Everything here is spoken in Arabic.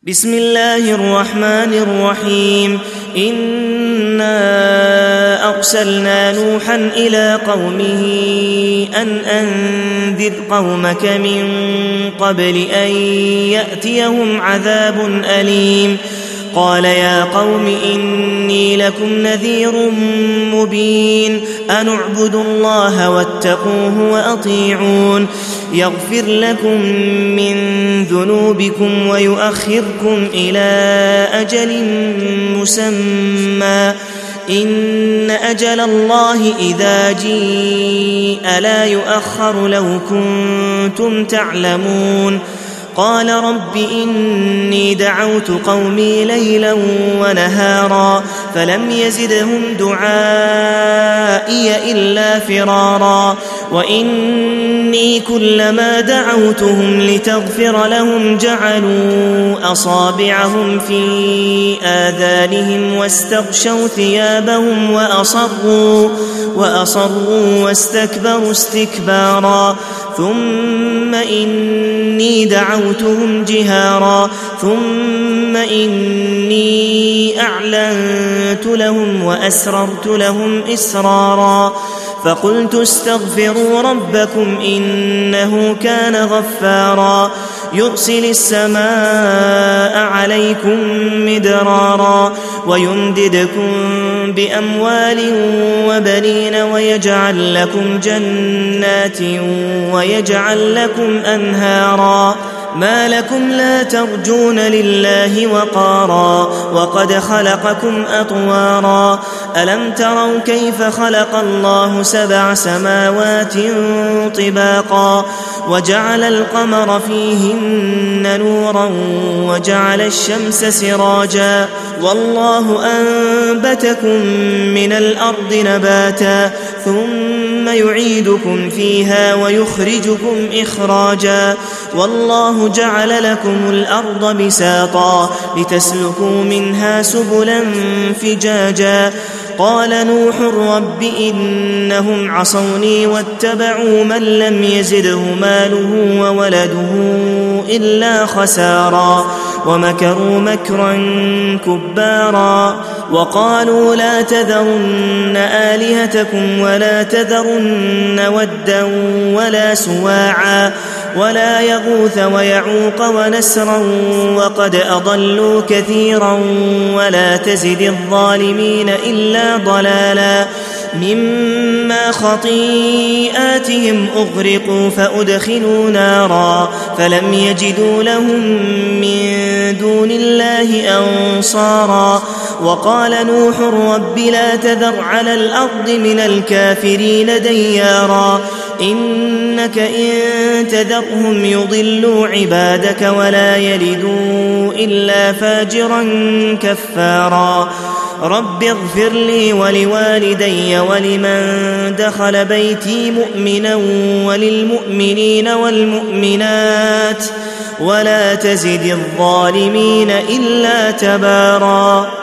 بسم الله الرحمن الرحيم. إنا أرسلنا نوحا إلى قومه أن أنذر قومك من قبل أن يأتيهم عذاب أليم. قال يا قوم إني لكم نذير مبين. أن اعبدوا الله واتقوه وأطيعون يغفر لكم من ذنوبكم ويؤخركم إلى أجل مسمى إن أجل الله إذا جيء لا يؤخر لو كنتم تعلمون. قال رب إني دعوت قومي ليلا ونهارا فلم يزدهم دعائي إلا فرارا وإني كلما دعوتهم لتغفر لهم جعلوا أصابعهم في آذانهم واستغشوا ثيابهم وأصروا واستكبروا استكبارا ثم إني دعوتهم جهارا ثم إني أعلنت لهم وأسررت لهم إسرارا فقلت استغفروا ربكم إنه كان غفارا يرسل السماء عليكم مدرارا ويمددكم بأموال وبنين ويجعل لكم جنات ويجعل لكم أنهارا ما لكم لا ترجون لله وقارا وقد خلقكم أطوارا ألم تروا كيف خلق الله 7 سماوات طباقا وجعل القمر فيهن نورا وجعل الشمس سراجا والله أنبتكم من الأرض نباتا ثم يعيدكم فيها ويخرجكم إخراجا والله جعل لكم الأرض بساطا لتسلكوا منها سبلا فجاجا قال نوح رب إنهم عصوني واتبعوا من لم يزده ماله وولده إلا خسارا ومكروا مكرا كبارا وقالوا لا تذرن آلهتكم ولا تذرن ودا ولا سواعا ولا يغوث ويعوق ونسرا وقد أضلوا كثيرا ولا تزد الظالمين إلا ضلالا مما خطيئاتهم أغرقوا فأدخلوا نارا فلم يجدوا لهم من دون الله أنصارا وقال نوح رب لا تذر على الأرض من الكافرين ديارا إنك إن تذرهم يضلوا عبادك ولا يلدوا إلا فاجرا كفارا رب اغفر لي ولوالدي ولمن دخل بيتي مؤمنا وللمؤمنين والمؤمنات ولا تزد الظالمين إلا تبارا.